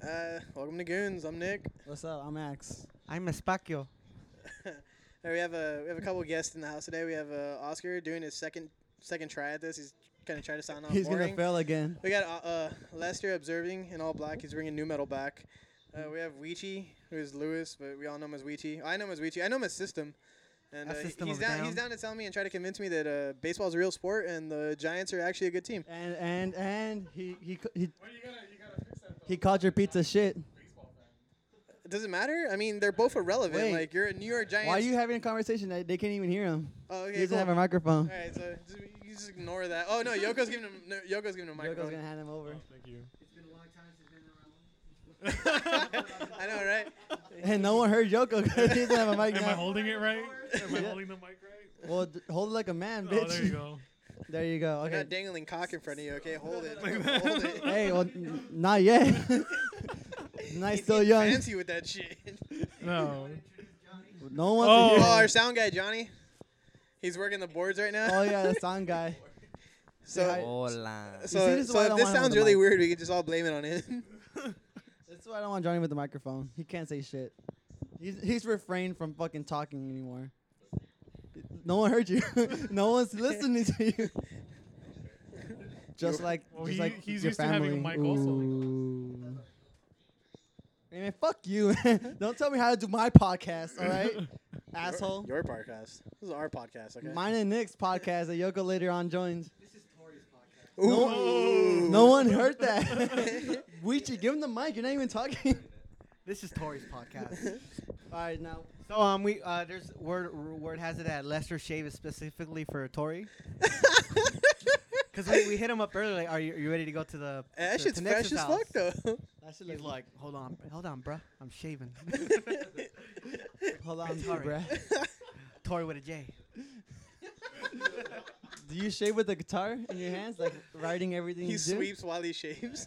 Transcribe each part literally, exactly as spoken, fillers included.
Uh, welcome to Goons. I'm Nick. What's up? I'm Max. I'm Espacio. we have a we have a couple guests in the house today. We have uh, Oscar doing his second second try at this. He's gonna try to sound off He's boring. gonna fail again. We got uh, uh, Lester observing in all black. He's bringing new metal back. Uh, we have Weechie, who is Lewis, but we all know him as Weechie. I know him as Weechie. I know him as System. And A uh, System he's of a down. Down. He's down to tell me and try to convince me that uh, baseball's a real sport and the Giants are actually a good team. And and and he he c- he Well, you gotta, you gotta fix that. though. he called your pizza shit. Baseball fan. Does it matter? I mean, they're both irrelevant. Wait. Like you're a New York Giants. Why are you having a conversation? They, they can't even hear him. Oh, okay. he doesn't cool. have a microphone. All right, so just, you just ignore that. Oh no, Yoko's giving him. No, Yoko's giving him a Yoko's microphone. gonna hand him over. Oh, thank you. I know, right? And no one heard Yoko because he doesn't have a mic Am I now. holding it right? Am I Yeah. holding the mic right? Well, d- hold it like a man, Oh, bitch. there you go. There you go. I Okay. got dangling cock in front of you. Okay, hold it. Hold it. Hey, well, n- not yet. Nice, He's still getting young. Fancy with that shit. No. No one wants Oh. to Oh, hear. our sound guy Johnny. He's working the boards right now. Oh yeah, the sound guy. So, hi. Hola. You see, so, this is why so I if don't this want him sounds with the really mic. weird, we can just all blame it on him. That's why I don't want Johnny with the microphone. He can't say shit. He's he's refrained from fucking talking anymore. No one heard you. No one's listening to you. Just like, Well, just he- like he's your used to family. having a mic also. Ooh. Hey man, fuck you. Don't tell me how to do my podcast, all right, asshole. Your, your podcast. This is our podcast. Okay. Mine and Nick's podcast that Yoko later on joins. Ooh. No, no one heard that. Weechie, give him the mic. You're not even talking. This is Tori's podcast. All right, now. So um, we uh, there's word word has it that Lester shave is specifically for Tori. Cause we, we hit him up earlier. Like, are you, are you ready to go to the? That to, shit's to fresh Nix's as house? fuck though. That shit He's look like, hold on, hold on, bruh. I'm shaving. Hold on, Sorry. bruh. Tori with a J. Do you shave with the guitar in your hands, like writing everything He you do? sweeps while he shaves.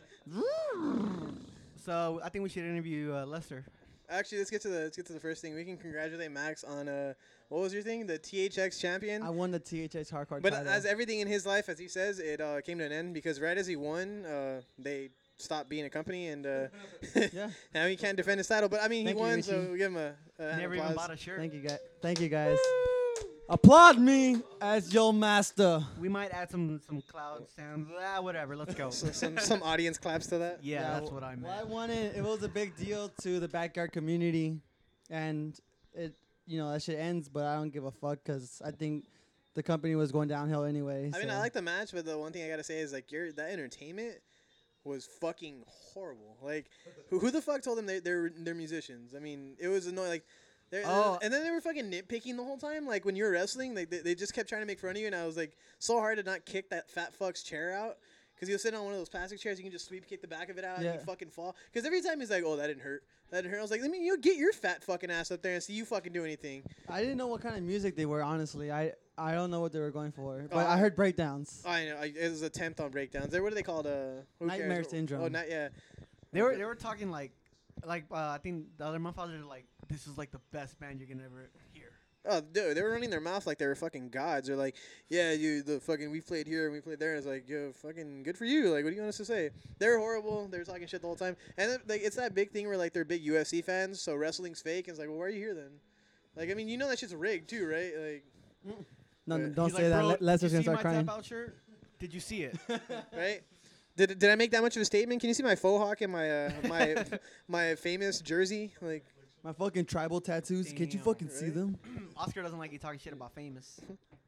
So I think we should interview uh, Lester. Actually, let's get to the let's get to the first thing. We can congratulate Max on uh, what was your thing? The T H X champion. I won the T H X hardcore But title. as everything in his life, as he says, it uh, came to an end because right as he won, uh, they stopped being a company, and uh, Yeah. now he can't defend his title. But I mean, Thank he you, won, so Richie. we give him a, a hand of Never even applause. bought a shirt. Thank you, guys. Thank you, guys. Applaud me as your master. We might add some some cloud sound. Ah, whatever. Let's go. So some some audience claps to that. Yeah, that's w- what I meant. Well, I won it. It was a big deal to the backyard community, and it, you know, that shit ends. But I don't give a fuck because I think the company was going downhill anyway. I mean, so. I like the match, but the one thing I gotta say is like your that entertainment was fucking horrible. Like, who, who the fuck told them they, they're they're musicians? I mean, it was annoying. Like, they're, Oh. and then they were fucking nitpicking the whole time. Like when you were wrestling, like they, they just kept trying to make fun of you, and I was like, so hard to not kick that fat fuck's chair out. Because he was sitting on one of those plastic chairs, you can just sweep kick the back of it out Yeah. and you fucking fall. Because every time he's like, oh, that didn't hurt. That didn't hurt. I was like, I mean, you get your fat fucking ass up there and see you fucking do anything. I didn't know what kind of music they were. Honestly, I I don't know what they were going for, but Oh, I heard breakdowns. I know. I, it was a tenth on breakdowns. There, what are they called? Uh, who cares? Nightmare Oh, syndrome. Oh, not yeah. They were they were talking like, like uh, I think the other month I was like, this is like the best band you can ever hear. Oh, dude, they were running their mouth like they were fucking gods. They're like, yeah, you, the fucking, we played here and we played there. And it's like, yo, fucking good for you. Like, what do you want us to say? They're horrible. They're talking shit the whole time. And then, like, it's that big thing where like they're big U F C fans, so wrestling's fake. And it's like, well, why are you here then? Like, I mean, you know that shit's rigged too, right? Like, No, no, Right. don't He's say like, that. Bro, Le- Lester's did gonna you see start my crying. tap out shirt? Did you see it? right? Did, did I make that much of a statement? Can you see my faux hawk and my uh, my my famous jersey? Like, My fucking tribal tattoos. Can't you Damn, fucking see right? them? Oscar doesn't like you talking shit about famous.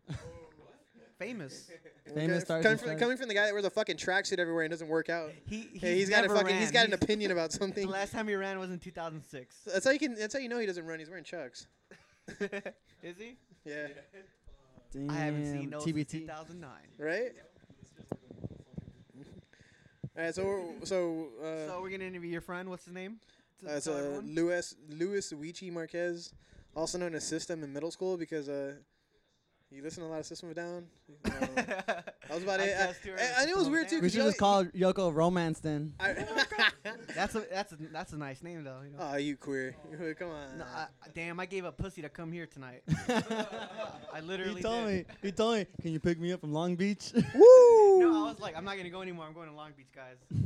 Famous. Famous okay, stars coming and from, stripes. coming from the guy that wears a fucking tracksuit everywhere and doesn't work out. He he's, Hey, he's got a never fucking. ran. He's got an He's- opinion about The something. last time he ran was in two thousand six. That's how you can. That's how you know he doesn't run. He's wearing chucks. Is he? Yeah. Damn, I haven't seen those T B since T. two thousand nine. Right. All right. So we're, so uh, So we're gonna interview your friend. What's his name? To uh, it's tell uh, everyone? Luis Luis Weechie Marquez, also known as System in middle school because uh, you listen to a lot of System of a Down. Um, that was about I it. I, guessed her I, as I knew it was System of a weird too. Down. We 'cause should you just call Yoko Romance then. I, That's a that's a that's a nice name though. You know? oh, you queer. Come on. No, I, damn, I gave up pussy to come here tonight. I literally He told did. me. He told me. Can you pick me up from Long Beach? Woo! No, I was like, I'm not gonna go anymore. I'm going to Long Beach, guys.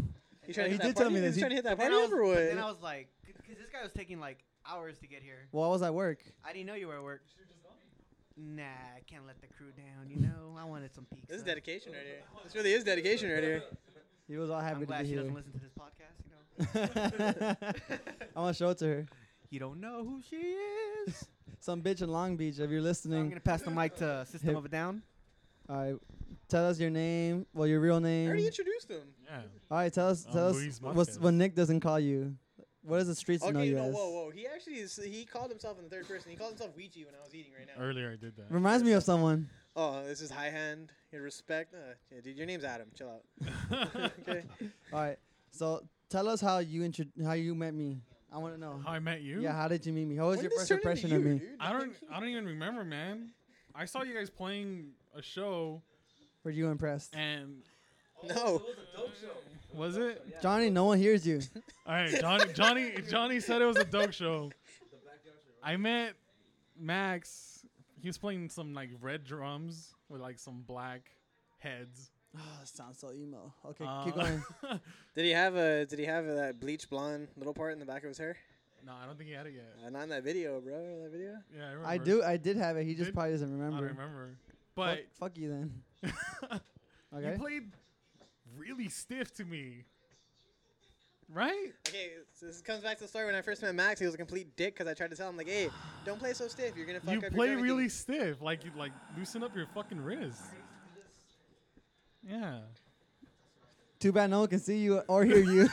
You trying he to hit did that tell party? me this. He's He- trying to hit that Then party I was, up or but what? then I was like, because this guy was taking like hours to get here. Well, I was at work. I didn't know you were at work. Nah, I can't let the crew down. You know, I wanted some pizza. This is dedication right here. This really is dedication right here. He was all happy I'm to glad be she here. doesn't listen to this podcast. You know, I'm gonna show it to her. you don't know who she is. Some bitch in Long Beach. If you're So I'm listening, gonna pass the mic to System Hip- of a Down. all right. Tell us your name. Well, your real I name. already introduced him. Yeah. All right. Tell us. I'm Tell us Luis what's Marquez. when Nick doesn't call you. What does the streets know Okay, you no, as? whoa, whoa. He actually is, he called himself in the third person. He called himself Ouija when I was eating right now. Earlier I did that. Reminds me of someone. Oh, this is high hand. Your respect. Uh, yeah, dude, your name's Adam. Chill out. Okay. All right. So tell us how you intro- how you met me. I want to know. How I met you? Yeah. How did you meet me? How was When your did first this turn into impression of you, me? dude? I don't I don't even remember, man. I saw you guys playing a show Were you impressed? and No. was it? Johnny, no one hears you. All right, Johnny Johnny Johnny said it was a dope show. I met Max. He was playing some like red drums with like some black heads. Oh, sounds so emo. Okay, Uh, keep going. Did he have a Did he have that bleach blonde little part in the back of his hair? No, I don't think he had it yet. Uh, not in that video, bro. That video. Yeah, I remember. I do. I did have it. He just Did? probably doesn't I remember. don't remember. Fuck, But fuck you then. you Okay. played really stiff to me. Right? Okay, so this comes back to the story when I first met Max. He was a complete dick because I tried to tell him like, "Hey, don't play so stiff. You're gonna fuck You up play your drumming really game." stiff. Like you like loosen up your fucking wrist. Yeah. Too bad no one can see you or hear you.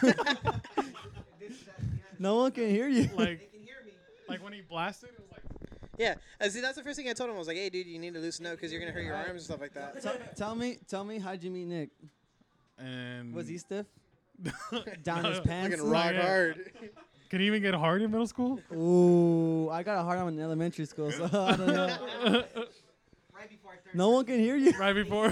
No one can hear you. Like like when he blasted, it was like Yeah, uh, see, that's the first thing I told him. I was like, "Hey, dude, you need to loosen up because you're gonna hurt your arms and stuff like that." Tell- tell me, tell me, how'd you meet Nick? and Was he stiff? Down his No, pants? Fucking rock yeah. hard. Can he even get hard in middle school? Ooh, I got a hard on in elementary school, so I don't know. Right before I started. No one can hear you. Right before.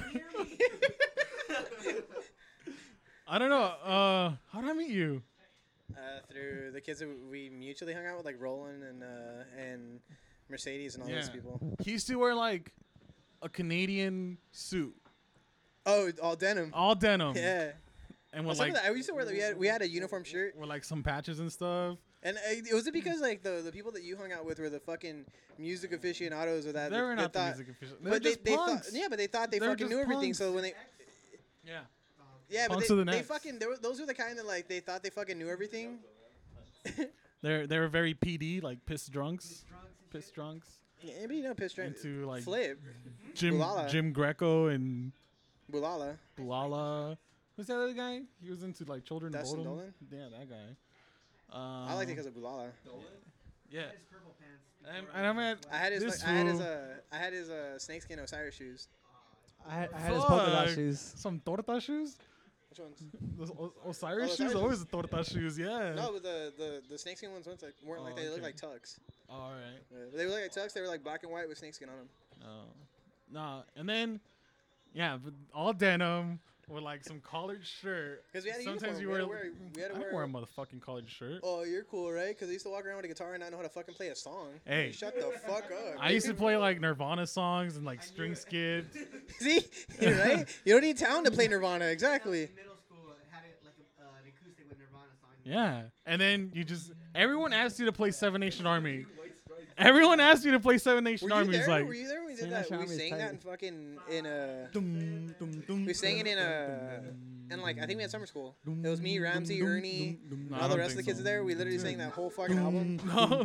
I don't know. Uh, how did I meet you? Uh, through the kids that we mutually hung out with, like Roland and uh, and Mercedes and all those Yeah. people. He used to wear like a Canadian suit, Oh, all denim. all denim, Yeah. and Well, with some like of that, I used to wear. We had we had a uniform shirt, with like some patches and stuff. and uh, it was it because like the the people that you hung out with were the fucking music aficionados or that. They were that not the thought, music official. They're But they, just they punks. thought, yeah, but they thought they They're fucking just knew everything. punks. So when they, Yeah. yeah, but Punks they, to the they next. fucking, they were, those were the kind that like they thought they fucking knew everything. They're they were very P D, like piss drunks, piss drunks. Yeah, anybody know piss drunk? Into like Flip, Jim Bulala. Jim Greco and Bulala. Bulala. Who's that other guy? He was into like children Dustin Bodom. Dolan? Yeah, that guy. Um, I liked it because of Bulala. yeah. His purple pants. And, and I met I had his, this like, I had his, fool. uh, I had his uh, snakeskin Osiris shoes. I had, I had his polka dot Fuck. shoes. Some torta shoes. Which ones? Those O- Oh, Osiris the shoes, Osiris always the torta shoes. Yeah. No, but the, the, the snakeskin ones weren't like, weren't like Oh, that. They looked okay. like tux. All right. Yeah, but they were like tux. They were like black and white with snakeskin on them. No. Nah. And then, yeah, but all denim with like some collared shirt. 'Cause we had a Sometimes uniform. you We wear. had to wear- we had to I wear- wear a motherfucking collared shirt. Oh, you're cool, right? Because I used to walk around with a guitar and not know how to fucking play a song. Hey. Shut the fuck up. I used to play like Nirvana songs and like String Skid. See? You're right? You don't need talent to play Nirvana. Exactly. In middle school, I had it like a, uh, an acoustic with Nirvana song. Yeah. And then you just everyone asked you to play Seven Nation Army. Everyone asked you to play Seven Nation Were you Army. It's there? like Were you there when we did Sing that? That We Army is sang tight. that in fucking in a. Dum, dum, dum, We sang it in a. And like I think we had summer school. It was me, Ramsey, Ernie, No, and I all the don't rest of the think kids so. there. We literally sang that whole fucking album. No.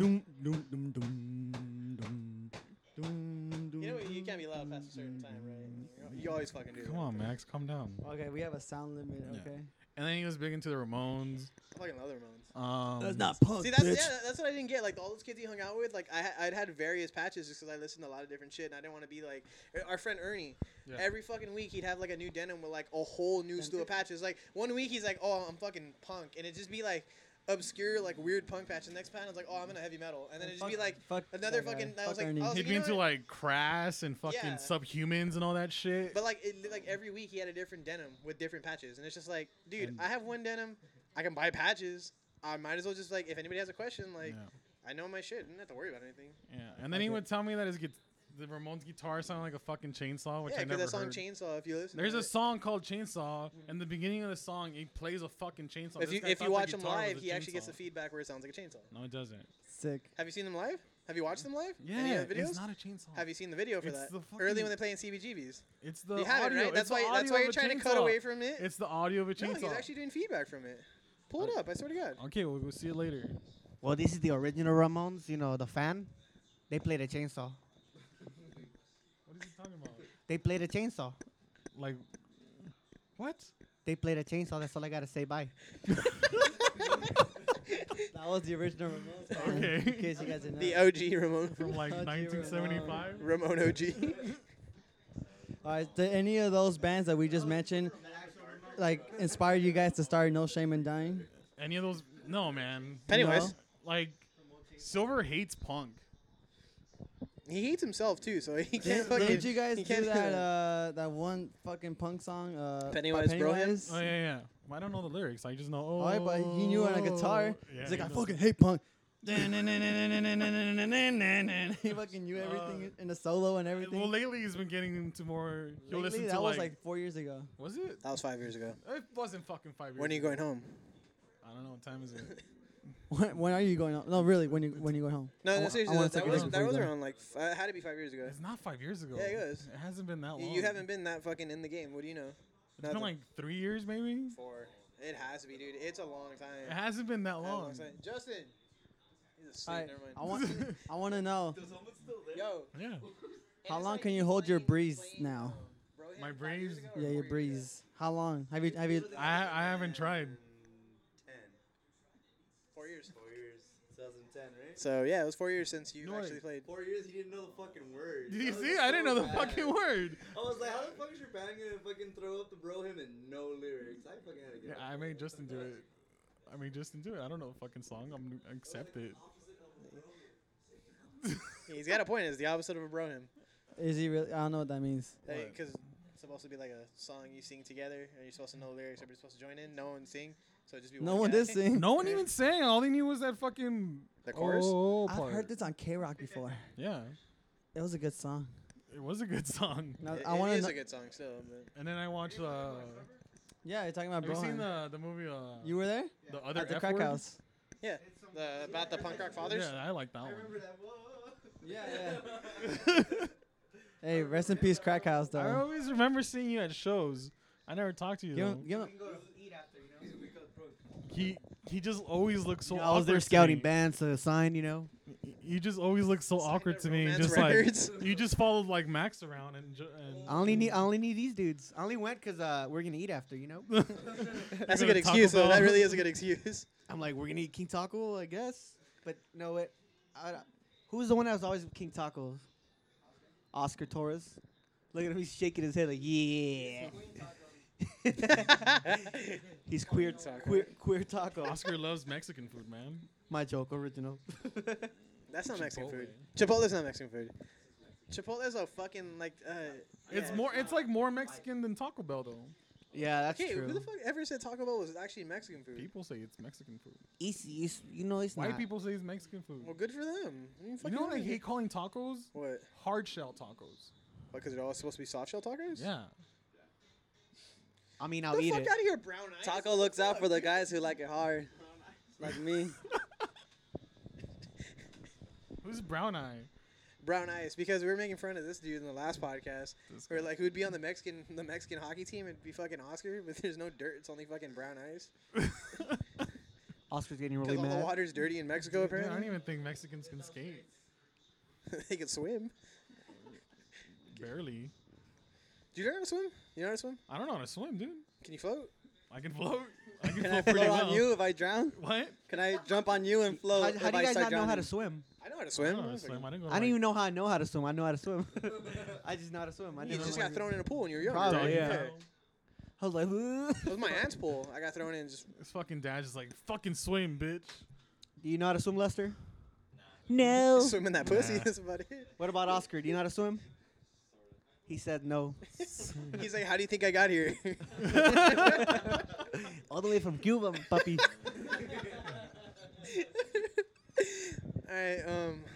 You know what? You can't be loud past a certain time, right? You always fucking do. Come that. on, Max, calm down. Okay, we have a sound limit. Yeah. Okay. And then he was big into the Ramones. I fucking love the Ramones. Um, That's not punk, See, that's bitch. yeah, that's what I didn't get. Like all those kids he hung out with, like I ha- I'd had various patches just because I listened to a lot of different shit, and I didn't want to be like our friend Ernie. Yeah. Every fucking week he'd have like a new denim with like a whole new slew of patches. Like one week he's like, "Oh, I'm fucking punk," and it'd just be like obscure, like weird punk patch. The next patch I was like, "Oh, I'm into heavy metal," and then it'd just be Fuck- like fuck another that guy. fucking. I Fuck was like, Ernie. I was He'd like, be you know into what? like Crass and fucking Yeah. Subhumans and all that shit. But like, it, like every week he had a different denim with different patches, and it's just like, dude, And- I have one denim, I can buy patches. I might as well just like, if anybody has a question, like, yeah. I know my shit, I don't have to worry about anything. Yeah. And then he Okay. would tell me that his gu- the Ramones guitar sounded like a fucking chainsaw, which Yeah, I because never that song heard. Chainsaw. If you listen, There's to a it. song called Chainsaw, and the beginning of the song, it plays a fucking chainsaw. If This you guy if thought you the watch him guitar was live, a he actually gets the chainsaw. feedback where it sounds like a chainsaw. No, it doesn't. Sick. Have you seen them live? Have you watched them live? Yeah, Any of the videos? it's not a chainsaw. Have you seen the video for It's that? the Early fucking- when they play in C B G Bs. It's the You have audio. it, right? It's That's the why that's audio why of you're a trying to cut chainsaw. away from it. It's the audio of a No, chainsaw. he's actually doing feedback from it. Pull it up. I swear to God. Okay, we'll, we'll see it later. Well, this is the original Ramones. You know, the fan. They played a chainsaw. What is he talking about? They played a chainsaw. Like, what? They played a chainsaw. That's all I gotta say. Bye. That was the original Ramones. band, Okay. In case you guys didn't know. The O G Ramon. From like How'd you nineteen seventy-five? Ramon O G. All right, did any of those bands that we just mentioned, like, inspire you guys to start No Shame in Dying? Any of those? No, man. Pennywise. No? Like, Silver hates punk. He hates himself too, so he can't Did, fucking. didn't you guys he do can't that uh, that one fucking punk song? Uh, by Pennywise Bro Him? Pennywise? Oh, yeah, yeah. Well, I don't know the lyrics. I just know, oh. All right, but he knew it on a guitar. Yeah, He's like, he I knows. fucking hate punk. He fucking knew everything in the solo and everything. Well, lately he's been getting into more. He'll Lately, listen that to was like, like four years ago. Was it? That was five years ago. It wasn't fucking five years. When are you ago. going home? I don't know what time is it. When, when are you going home? No, really, when you when you going home? No, I no, wa- seriously, I wanna that, that take a was break that before was you go. around like f- uh, it had to be five years ago. It's not five years ago. Yeah, it was. It hasn't been that You, long. you haven't been that fucking in the game. What do you know? It's been nothing. like three years, maybe. Four. It has to be, dude. It's a long time. It hasn't been that It has a long long. time. Justin. He's asleep. All right, Never mind. I want I want to know Yo. Yeah. how long can you hold your breeze now? My breeze. Yeah, your breeze. How long? Have you have you? I I haven't tried. Four years. Four years. twenty ten, right? So yeah, it was four years since you No, actually wait. played. Four years, he didn't know the fucking word. Did you That see? was I didn't know so the bad. fucking word. I was like, how the fuck is your band gonna fucking throw up the bro him and no lyrics? I fucking had to Yeah, get I made Justin do it. I made Justin do it. I don't know the fucking song. I'm I accept it. He's got a point. It's the opposite of a bro hymn. Is he really? I don't know what that means. What? Because it's supposed to be like a song you sing together, and you're supposed to know the lyrics. Everybody's supposed to join in. No one sing. So it just be No one one guy. did sing. No one even sang. All they knew was that fucking The chorus. Oh, I've part. heard this on K Rock before. Yeah, It was a good song. it was a good song. Now, It, I it want is to. a good song still. But And then I watched. Uh, Yeah, you're talking about have you Bro. seen Him. the the movie? Uh, You were there the other at the F crack word? house. yeah, the about the punk rock fathers. Yeah, I like that one. Yeah, yeah. Hey, rest in peace, crack house I though. always remember seeing you at shows. I never talked to you Give though. him, give him. He he just always looks so. You know, I was there awkward to scouting me. bands to sign. You know. You just always look so awkward to me. Romance Just records. like you just followed like Max around and. Ju- and I only need I only need these dudes. I only went 'cause uh, we're gonna eat after. You know. That's a Go good to Taco excuse, though. That Bell. really is a good excuse. I'm like, we're gonna eat King Taco, I guess. But no, it. I, who was the one that was always with King Taco? Oscar Torres. Look at him, he's shaking his head like, yeah. He's queer, queer, queer taco. Oscar loves Mexican food, man. My joke, original. That's not Mexican Chipotle. food. Chipotle's not Mexican food. Chipotle's a fucking like. Uh, It's yeah. more. It's like more Mexican than Taco Bell, though. Yeah, that's Okay, true. who the fuck ever said Taco Bell was actually Mexican food? People say it's Mexican food. It's, it's, you know, it's White not. people say it's Mexican food. Well, good for them. I mean, You fucking know what I right. hate calling tacos? What? Hard shell tacos. Because they're all supposed to be soft shell tacos? Yeah. I mean, Get I'll the eat fuck it. out of here, brown eyes. Taco looks out for the guys who like it hard, like me. Who's Brown Eye? Brown eyes, because we were making fun of this dude in the last podcast. This Where like who'd be on the Mexican the Mexican hockey team and be fucking Oscar, but there's no dirt. It's only fucking brown eyes. Oscar's getting really Because all the mad. water's dirty in Mexico. Yeah, I Apparently, don't even think Mexicans can skate. they can swim. Barely. Do you know how to swim? You know how to swim? I don't know how to swim, dude. Can you float? I can float. I can Can I float pretty float well. on you if I drown? What? Can I jump on you and float How, if how do I you guys start not know how to drowning? swim? I know how to I swim. don't know how to swim. I didn't go to I don't like- even know how I know how to swim. I know how to swim. I just know how to swim. I You never just learned got thrown in a pool when you were younger. Probably, Doggy yeah. paddle. I was like, It was my aunt's pool. I got thrown in just. This fucking dad just like fucking swim, bitch. do you know how to swim, Lester? No. Swim in that pussy. Nah. That's about it. What about Oscar? Do you know how to swim? He said no. He's like, "How do you think I got here?" All the way from Cuba, puppy. All right. Um, I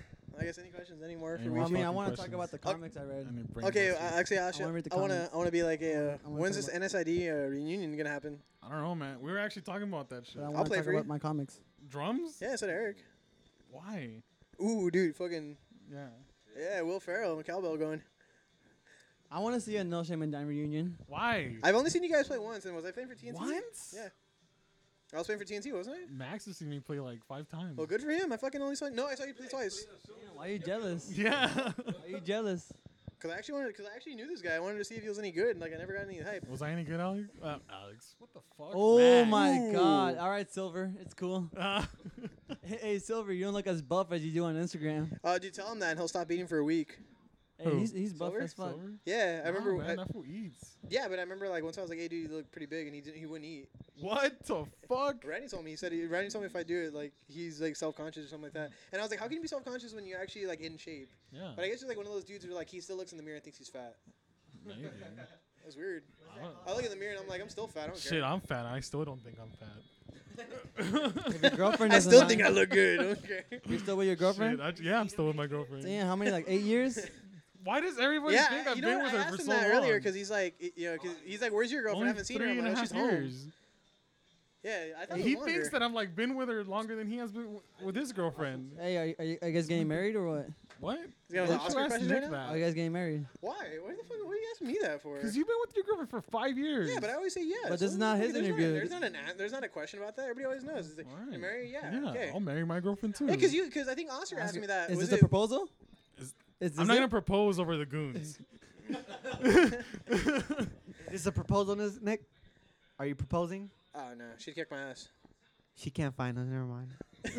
guess any questions anymore for Any me? more I mean, I fucking want to talk about questions? the comics I read. I need brain Okay, uh, busters. actually, I, I should, wanna read the I wanna, comments. I wanna be like, a, uh, I wanna- I wanna when's talk this about- N S I D uh, reunion gonna happen? I don't know, man. We were actually talking about that shit. But I I'll want to play talk for you. about my comics. Drums? Yeah, I said Eric. Why? Ooh, dude, fucking Yeah. yeah, Will Ferrell and Cowbell going. I want to see a No Shame and Dime reunion. Why? I've only seen you guys play once, and was I playing for T N T? Once? Yeah. I was playing for T N T, wasn't I? Max has seen me play like five times. Well, good for him. I fucking only saw. No, I saw you play twice. Why are you jealous? Yeah. Why are you jealous? Cause I actually wanted, cause I actually knew this guy. I wanted to see if he was any good. And, like I never got any hype. Was I any good, Alex? Uh, Alex, what the fuck? Oh Max. my Ooh. God! All right, Silver, it's cool. Uh, Hey, hey, Silver, you don't look as buff as you do on Instagram. Uh, dude, tell him that, and he'll stop eating for a week. Hey, Who? he's he's buff Silver? as fuck. Silver? Yeah, I Nah, remember. man, I- that fool eats. yeah, but I remember like once I was like, "Hey, dude, you look pretty big," and he didn't. He wouldn't eat. What the fuck? Randy told me. He said. He, Randy told me if I do it, like he's like self-conscious or something like that. And I was like, "How can you be self-conscious when you're actually like in shape?" Yeah. But I guess you're like one of those dudes who like he still looks in the mirror and thinks he's fat. Maybe. That's weird. I don't- I look in the mirror and I'm like, I'm still fat. I don't Shit, care. I'm fat. I still don't think I'm fat. If your girlfriend I doesn't still mind- think I look good. I don't care. You still with your girlfriend? Shit, I, yeah, I'm still with my girlfriend. Damn, how many? Like eight years? Why does everybody yeah, think I've you know been what? with I her asked for him so that long? earlier because he's like, y- you know, cause he's like, "Where's your girlfriend? Only I haven't seen her." three I'm and like, a "Oh, half she's home." years. Yeah, I thought it He was longer. thinks that I'm like been with her longer than he has been w- with his girlfriend. Hey, are you, are you, are you guys getting married or what? What? He's got Why an don't you Oscar ask question Nick right now? Are you that? guys getting married? Why? Why the fuck? What are you asking me that for? Because you've been with your girlfriend for five years. Yeah, but I always say yes. But this is So, not like, his there's interview. Not, there's not an a- there's not a question about that. Everybody always knows. It's like, Alright. you're married? Yeah. Yeah, Okay. I'll marry my girlfriend too. Yeah, because you because I think Oscar asked me that. Is Was this a it- proposal? Is- Is this I'm not it? gonna propose over the goons. Is this a proposal, Nis- Nick? Are you proposing? Oh no, she'd kick my ass. She can't find us. Never mind.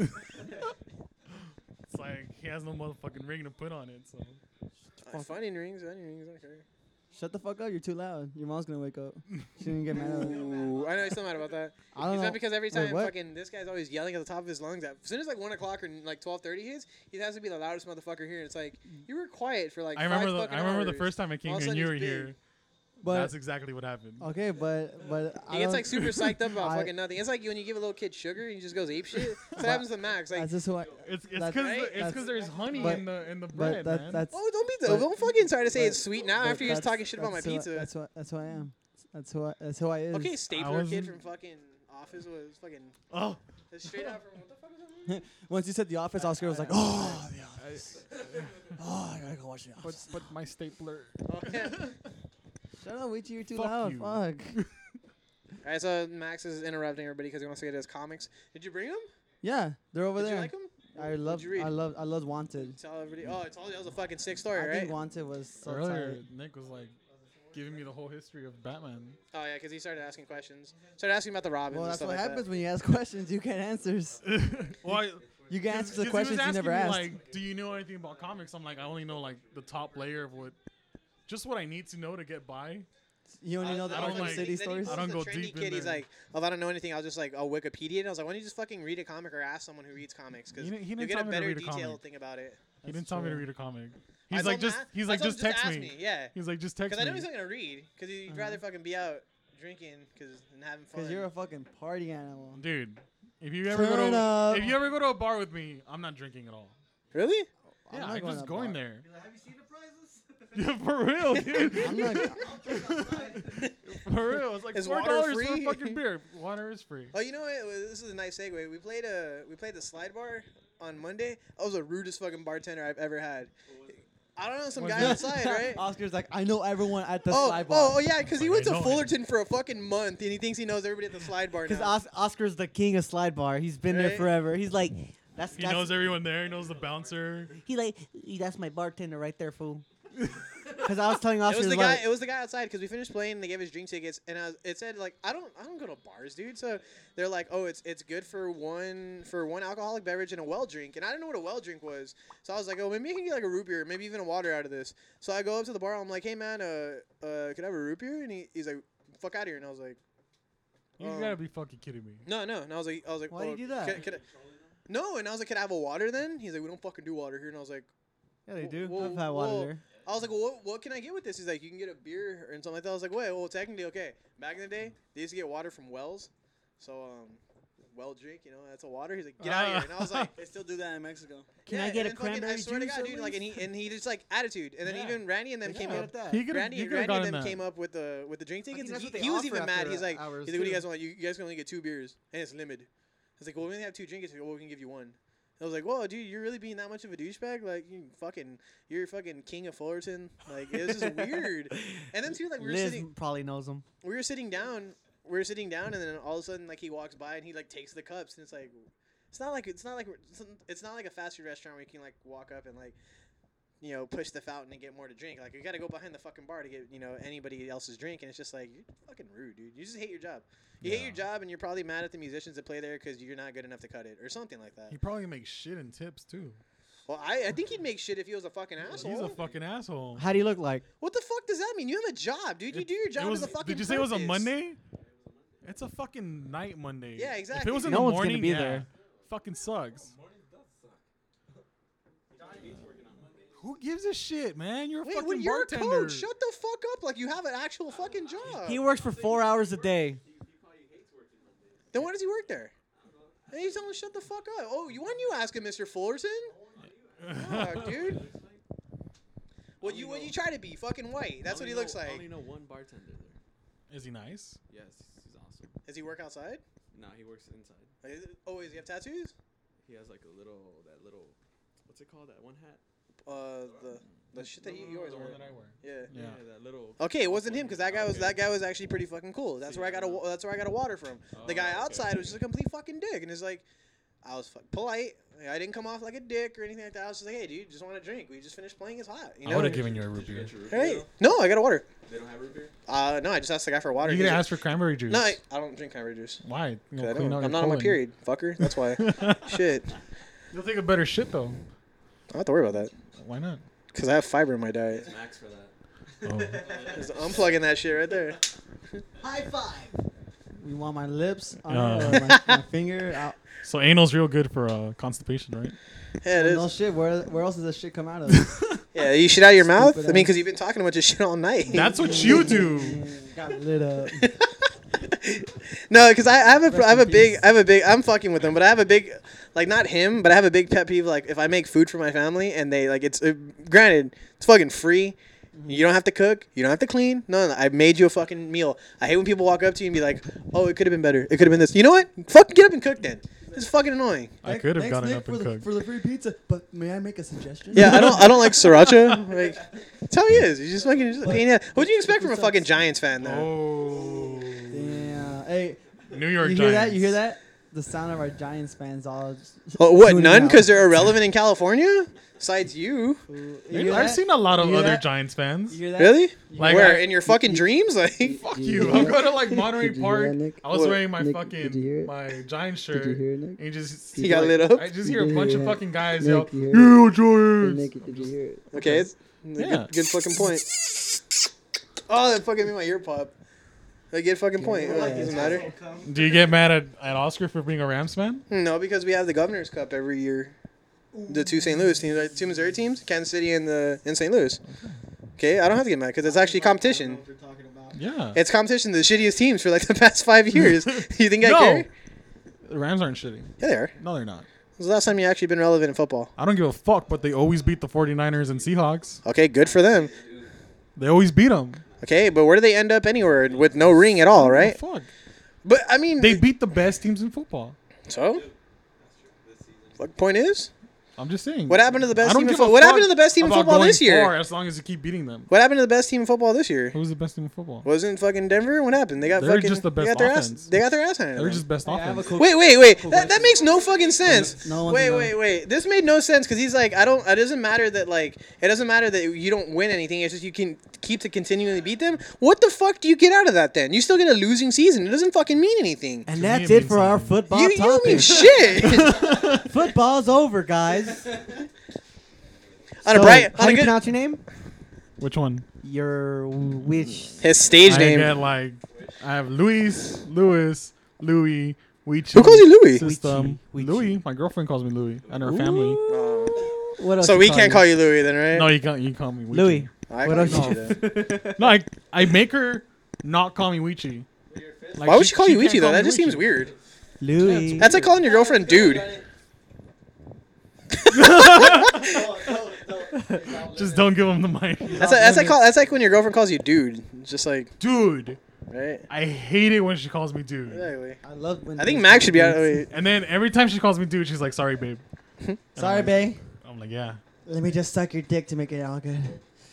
It's like he has no motherfucking ring to put on it. So Uh, finding rings, finding rings. I don't care. Shut the fuck up! You're too loud. Your mom's gonna wake up. She didn't get mad at it. Ooh, I know he's still mad about that. I don't Is know. that because every Wait, time what? fucking this guy's always yelling at the top of his lungs? That as soon as like one o'clock or like twelve thirty hits, he has to be the loudest motherfucker here. And it's like you were quiet for like. I remember five the fucking I remember the hours. first time I came All of a here and sudden you were he's big. here. But That's exactly what happened. okay, but but I He gets don't- like super psyched up about I- fucking nothing. It's like when you give a little kid sugar and he just goes ape shit. That's what happens to Max. Like, That's just who I. It's it's That's- because Right? it's That's- because there's honey but- in the in the But bread, that man. that's. oh, don't be but- the, don't fucking try to say but- it's sweet now but after you're just that's- talking shit about my that's who I- pizza. That's what that's who I am. That's who I, that's who I is. Okay, Stapler kid wasn't- from fucking Office was fucking oh, straight out from what the fuck is that movie? Once you said The Office, Oscar was like, "Oh, The Office. Oh, I gotta go watch The but Office." but my stapler. Oh, yeah. Shut up, Wichi. You're too Fuck loud. you. Fuck. All right, so Max is interrupting everybody because he wants to get his comics. Did you bring them? Yeah, they're over Did there. you like them? I love. you read? I love. I love Wanted. Tell everybody. Oh, I told you that was a fucking sick story, I right? think Wanted was so Earlier, tight. Nick was like giving me the whole history of Batman. Oh yeah, because he started asking questions. Started asking about the Robins Well, and that's stuff what like happens when you ask questions. You get answers. well, I, You get answers to 'cause questions he you was never asking asked. me, like, do you know anything about comics? I'm like, I only know like the top layer of what, just what I need to know to get by. You only that. know the I don't Arkham like- City Then he stories. I don't posted go the trendy deep in kid. He's there. like, oh, if I don't know anything, I'll just like I'll Wikipedia it. And I was like, why don't you just fucking read a comic or ask someone who reads comics? Because He didn't- he you didn't get a tell me to better read a detailed comic. thing about it. He That's didn't tell me to true. read a comic. I He's told like, him just to- he's I like, told him just text ask me. Yeah, He's like, just text because I know me. he's not gonna read because he'd Uh-huh. rather fucking be out drinking because and having fun. Because you're a fucking party animal. Dude, if you ever Turn go to up. if you ever go to a bar with me, I'm not drinking at all. really? I'm Yeah, not I'm going just to a going bar. there. Have you seen the prizes? Yeah, for real, dude. I'm not. For real, it's like Is four water dollars for free? a fucking beer. Water is free. Oh, you know what? This is a nice segue. We played a we played the slide bar on Monday. I was the rudest fucking bartender I've ever had. I don't know, some Was guy it? outside, right? Oscar's like, I know everyone at the Oh, slide bar. oh, oh, yeah, because he Like, went I to know Fullerton for a fucking month, and he thinks he knows everybody at the slide bar Because now. Os- Oscar's the king of slide bar. He's been there Right? forever. He's like, that's He that's, knows everyone there. He knows the bouncer. he like that's my bartender right there, fool. Because I was telling It Oscar was the like, guy. It was the guy outside because we finished playing. And they gave us drink tickets, and I was, it said like I don't I don't go to bars, dude. So they're like, oh, it's it's good for one for one alcoholic beverage and a well drink, and I didn't know what a well drink was. So I was like, oh, maybe I can get like a root beer, maybe even a water out of this. So I go up to the bar. I'm like, hey man, uh, uh, could I have a root beer? And he, he's like, fuck out of here. And I was like, You Um, gotta be fucking kidding me. no, no. And I was like, I was like, Why do oh, you do that? Could, could I, no, and I was like, could I have a water then? He's like, we don't fucking do water here. And I was like. yeah, they do. Whoa, I've had water whoa. there. I was like, well, what, what can I get with this? He's like, you can get a beer and something like that. I was like, wait, well, technically, okay. Back in the day, they used to get water from wells. So, um, well well drink, you know, that's a water. He's like, get out of here. And I was like, They still do that in Mexico. Can yeah, I get and a then fucking- cranberry I swear to juice God, at dude. Like, and he least? and he just like attitude, and then Yeah. even Randy and them Yeah, came get up. at that. He could have Randy, he Randy gotten and them that. came up with the with the drink tickets. that's And what he, they he was offer even mad. after He's like, hours, he's like, what do you too. guys want? You, you guys can only get two beers, and it's limited. I was like, well, we only have two drinks. Well, we can give you one. I was like, whoa, dude, you're really being that much of a douchebag? Like, you fucking, you're fucking king of Fullerton. Like, it was just weird. And then too, like, we were Liz sitting, probably knows him. we were sitting down, we were sitting down, and then all of a sudden, like, he walks by and he like takes the cups, and it's like, it's not like it's not like it's not like a fast food restaurant where you can like walk up and like, you know, push the fountain and get more to drink. Like, you got to go behind the fucking bar to get, you know, anybody else's drink, and it's just like, you're fucking rude, dude. You just hate your job. You hate Yeah. your job, and you're probably mad at the musicians that play there because you're not good enough to cut it or something like that. He probably makes shit in tips too. Well, I, I think he'd make shit if he was a fucking asshole. He's a fucking asshole. How do you look like? What the fuck does that mean? You have a job, dude. You It- do your it job was- as a fucking Did you say it was a purpose. Monday? It's a fucking night Monday. Yeah, If exactly. it was in No the one's gonna morning, be yeah, there. fucking sucks. Who gives a shit, man? You're a Wait, fucking when you're bartender. a coach, shut the fuck up. Like, you have an actual fucking job. He works for four hours a day. Then why does he work there? Hey, he's telling him to shut the fuck up. Oh, you want you ask him, Mister Fullerton? Fuck, dude. What you what you try to be? Fucking white. That's what he looks I like. only know one bartender there. Is he nice? Yes, he's awesome. Does he work outside? Nah, he works inside. Like, is it- Oh, does he have tattoos? He has like a little, that little, what's it called? That one hat? Uh, the the shit that he, he always wears. I wear. Yeah. Yeah. that little. Okay, it wasn't him because that guy was Okay. that guy was actually pretty fucking cool. That's where I got a wa- that's where I got a water from. The guy Oh, okay, outside okay. was just a complete fucking dick, and it's like, I was fuck polite. Like, I didn't come off like a dick or anything like that. I was just like, hey, dude, just want a drink. We just finished playing. It's hot. You I know. would have given you a root Did you beer. get your root beer, Hey, though? no, I got a water. They don't have root beer? Uh, no, I just asked the guy for water. You He's could like- ask for cranberry juice. No, I, I don't drink cranberry juice. Why? You 'Cause know, I clean don't. out I'm your not on my colon. period, fucker. That's why. Shit. You'll take a better shit though. I don't have to worry about that Why not? because I have fiber in my diet. It's Max for that. Oh. Just unplugging that shit right there. High five. You want my lips on Yeah. it or my, my finger out? So anal's real good for uh, constipation, right? Yeah, it No is. shit. Where where else does that shit come out of? Yeah, you shit out of your mouth. I Stupid mean, ass. because you've been talking a bunch of shit all night. That's what you do. Got lit up. No, because I, I have a Rest I have in a big peace. I have a big I'm fucking with him, but I have a big like not him, but I have a big pet peeve. Like if I make food for my family and they like it's uh, granted it's fucking free. You don't have to cook. You don't have to clean. No, no, I made you a fucking meal. I hate when people walk up to you and be like, "Oh, it could have been better. It could have been this." You know what? Fucking get up and cook then. It's fucking annoying. I could have Thanks, gotten Nick, up for and the, cooked. for the free pizza. But may I make a suggestion? Yeah, I don't I don't like sriracha. Like that's how he is. He's just fucking just a pain in the ass. What do you expect from a fucking Giants fan though? Oh. Damn. Hey, New York you Giants. hear that? You hear that? The sound of our Giants fans all. just Oh, what? tuning None out. because they're irrelevant in California. Besides you, Ooh, you Hey, hear I've that? seen a lot of You hear other that? Giants fans. You hear that? really? Like, Where I- in your fucking dreams? Like, Fuck Did you. you I'm hear going to like Monterey Did you hear Park. that, Nick? I was What? wearing my Nick, fucking did you hear it? my Giant shirt. Did you hear it, Nick? And you just He got like, lit up? I just You hear a did bunch hear of it. fucking guys Nick, yell, you hear it? "Yeah, Hey, Giants!" Nick, did you hear it? okay, it's Yeah. good, good fucking point. Oh, that fucking made my ear pop. A good fucking point. Oh, doesn't matter. Do you get mad at, at Oscar for being a Rams fan? No, because we have the Governor's Cup every year. The two Saint Louis teams, like, two Missouri teams, Kansas City and the and Saint Louis. Okay, I don't have to get mad because it's actually competition. Yeah. It's competition. The shittiest teams for like the past five years. You think I No. care? The Rams aren't shitty. Yeah, they are. No, they're not. When was the last time you actually been relevant in football? I don't give a fuck, but they always beat the 49ers and Seahawks. Okay, good for them. They always beat them. Okay, but where do they end up anywhere with no ring at all, right? Fuck. But I mean, They beat the best teams in football. so. What point is? I'm just saying. What happened to the I best don't team in give a football? What happened to fuck the best team in about football going this year? far as long as you keep beating them. What happened to the best team in football this year? Who's the best team in football? Wasn't fucking Denver? What happened? They got They're fucking. just the they best got their offense. ass. They got their ass handed. to They're them. just best Hey, I have a offense. cool- Wait, wait, wait. Cool That, that question. makes no fucking sense. No one Wait, knows. wait, wait. This made no sense because he's like, I don't. It doesn't matter that like, it doesn't matter that you don't win anything. It's just you can keep to continually beat them. What the fuck do you get out of that then? You still get a losing season. It doesn't fucking mean anything. And To that's me, it it means for our something. football You, you don't mean topic. shit. Football's over, guys. on a So, bright, how on do a you good. pronounce your name? Which one? Your which? His stage I name. get like, I have Luis, Louis, Louis, Weechi. Who calls you Louis? System. Weechi, Weechi. Louis. My girlfriend calls me Louis, and her family. Oh. What else? So you we call can't you? call you Louis then, right? No, you can't. You call me Weechi. Louis. I What call else you you- that. No, I I make her not call me Weechi. Like, Why would she call you can't Weechi though? call That me just seems Weechi. weird. Louis. That's like calling your girlfriend dude. Just don't give him the mic. That's like, that's like call, that's like when your girlfriend calls you dude. It's just like Dude, right. I hate it when she calls me dude. Exactly. I love when I think dudes Max call should be out. dudes. Wait. And then every time she calls me dude, she's like, "Sorry, babe." And Sorry, I'm like, babe. I'm like, "Yeah." Let me just suck your dick to make it all good.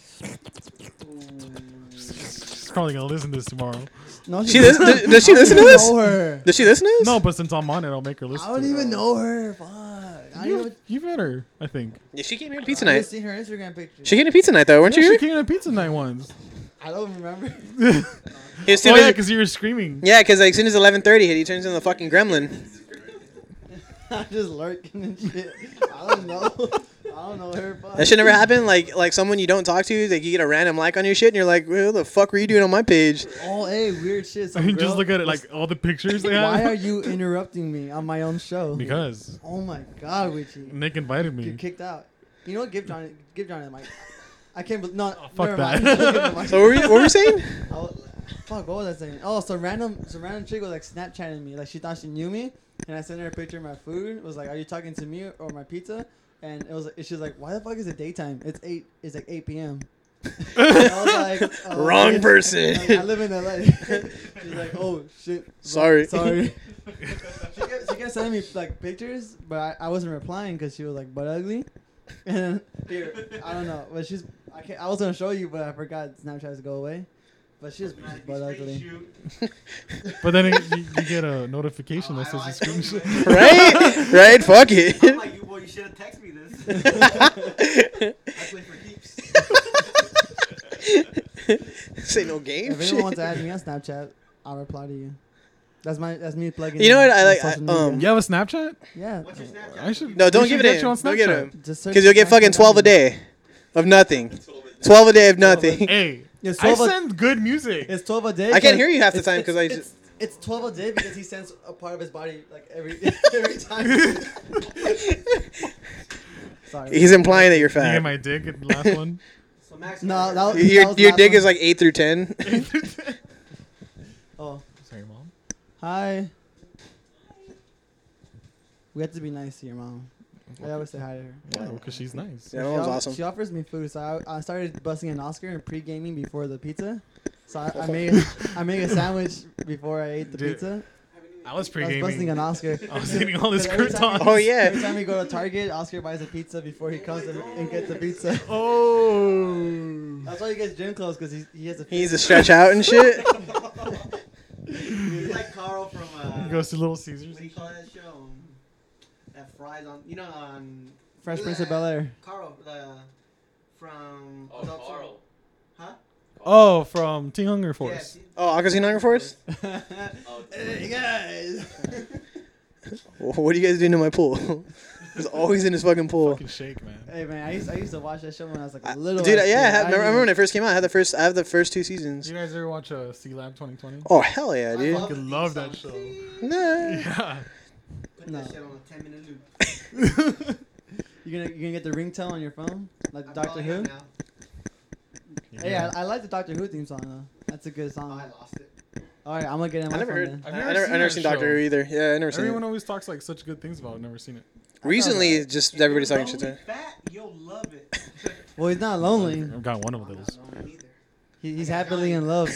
She's probably gonna listen to this tomorrow. No, She listen, does, does she I don't listen to even this? know her. Does she listen to this? No, but since I'm on it, I'll make her listen. I don't to even it. know her. Fuck. I don't You, even. you met her, I think. Yeah, she came here to pizza I night. just seen her Instagram picture. She came to pizza night though, weren't Yeah, you? she Here? came to pizza night once. I don't remember. He was too Oh yeah, busy- because you were screaming. Yeah, because like, as soon as eleven thirty hit, he turns into the fucking gremlin. I'm just lurking and shit. I don't know. I don't know her. Fuck. That shit never happened. Like like someone you don't talk to, like you get a random like on your shit, and you're like, "What the fuck were you doing on my page?" Oh, hey, weird shit. I Some mean, just girl look at it, was- like all the pictures they have. Why are you interrupting me on my own show? Because Oh my God, Witchy. Nick invited me. Get kicked out. You know what? Give Johnny. Give Johnny the mic. I can't. Be- no. Oh, fuck never that. mind. Give him the mic. So what were you, what were you saying? I was- fuck, what was I saying? Oh, so random, so random chick was like Snapchatting me, like she thought she knew me, and I sent her a picture of my food. It was like, "Are you talking to me or my pizza?" And it was, she was like, "Why the fuck is it daytime? It's eight. It's like eight p.m." And I was like, oh, Wrong bitch. person. Like, I live in L A. She's like, "Oh shit, Sorry. sorry." she kept, she kept sending me like pictures, but I, I wasn't replying because she was like butt ugly. And then, here, I don't know, but she's. I can't. I was gonna show you, but I forgot Snapchat has to go away. But she's butt ugly. But then it, you, you get a notification that says you screenshot. Right? Right? Fuck it. I'm like, you, boy, you should have texted me this. I play for keeps. This ain't no game. If Shit. anyone wants to add me on Snapchat, I'll reply to you. That's my. That's me plugging. You know in what I on like, social I- um, media. You have a Snapchat? Yeah. What's your Snapchat? I should. No, don't we give should it get you him. on Don't get Snapchat. him. Just search Because you'll get Snapchat fucking twelve a Johnny. day of nothing. twelve a day of nothing. Hey, It's I twelve. a, send good music. it's twelve a day. I can't 'cause hear you half the it's- time it's- 'cause I It's, just- it's twelve a day because he sends a part of his body like every every time. Sorry. He's implying that you're Did you fat. get my dick at the last one? So Max. No, got that her- was- Your, the your last dick one. is like eight through ten. Oh, Sorry, mom. hi. We have to be nice to your mom. I always say hi to her. Yeah, because she's nice. Yeah, She that one's al- awesome. She offers me food, so I, I started busting an Oscar and pre-gaming before the pizza. So I, I made I made a sandwich before I ate the Dude, pizza. I was I was busting pre-gaming. an Oscar. I was eating all this Every time- croutons. Oh yeah. Every time we go to Target, Oscar buys a pizza before he comes and, and gets the pizza. Oh. That's why he gets gym clothes because he he has a. He needs to stretch out and shit. He's like Carl from. Uh, He goes to Little Caesars. What do you call that show? Um, that fries on. You know, on. Fresh Prince of Bel Air. Carl, the. From. Oh, Adult Carl. Swim. Huh? Oh, from Teen Hunger Force. Yeah, see- Oh, Augustine Hunger Force? Oh, Hey guys. What are you guys doing in my pool? He's always in his fucking pool. Fucking shake, man. Hey man, I used I used to watch that show when I was like I- a little. Dude, ass yeah, I, kid. have, remember, didn't remember when even- it first came out? I had the first, I have the first two seasons. You guys ever watch uh, C Lab twenty twenty? Oh hell yeah, I dude. love fucking the love theme that song. show. Nah. Yeah. Put No. that shit on a ten minute loop. You gonna you gonna get the ringtone on your phone like I'm Doctor calling Who? out now. Hey, I, I like the Doctor Who theme song though. That's a good Oh, song. I lost it. All right, I'm gonna get in my I never phone heard. then. I I've I never never, I seen never that seen Doctor show. Who either. Yeah, I never seen Everyone it. always talks like such good things about it. I've never seen it. Recently, If just If everybody's you're talking shit. To lonely Fat, you'll love it. Well, he's not lonely. I've got one of I'm those. not lonely either. He, he's happily in love.